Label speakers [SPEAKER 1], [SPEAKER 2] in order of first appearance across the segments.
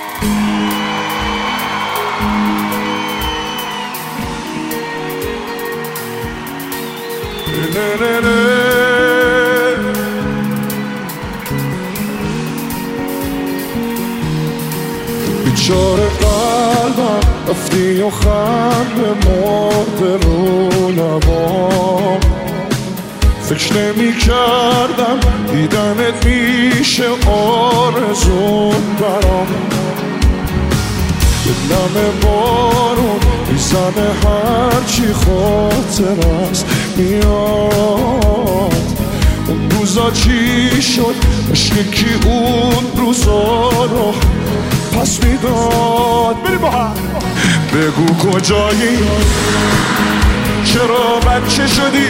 [SPEAKER 1] بیچاره قلبم رفتی و خنده مرده رو لبام فکر نمی کردم دیدنت میشه آرزون برام دلم بارون میزنه هرچی خاطر است میاد اون روزا چی شد عشق کی اون روزا رو پس میداد بریم با هم بگو کجایی چرا بچه شدی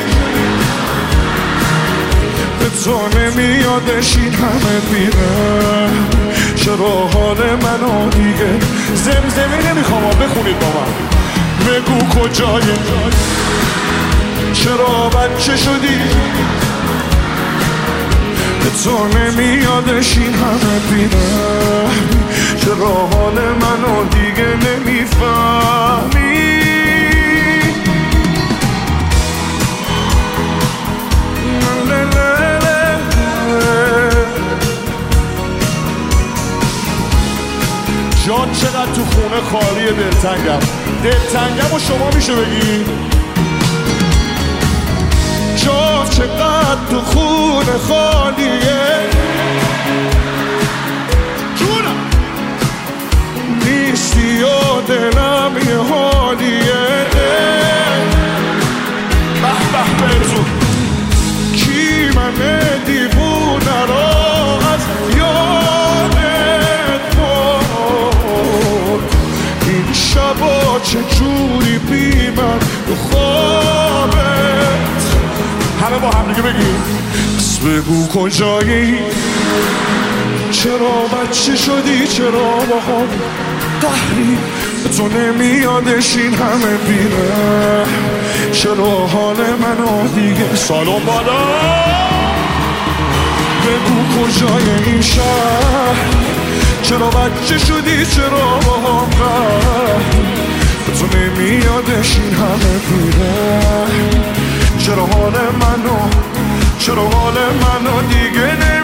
[SPEAKER 1] به تو نمیادش این همه بیره چرا حال منو دیگه زمزمه نمیخوام بخونید با من بگو کجایی چرا بچه شدی به تو نمیادش این همه بیره چرا حال منو دیگه نمیفهمی جان چقدر تو خونه خالیه دلتنگم و شما میشه بگی جان چقدر تو خونه خالیه جونم نیستی و دلم یه حالیه به بهتون کی من دیوونه را از یادت برد این شبا چجوری بی من تو خوابت همه با هم دیگه بگیم بس بگو کجایی چرا بچه شدی چرا با هم قهری تو نمیادش این همه بیره چرا حال منو دیگه سالون بالا بگو کجای این شهر چرا بچه شدی چرا با هم قهری تو نمیادش این همه بیره چرا حال منو دیگه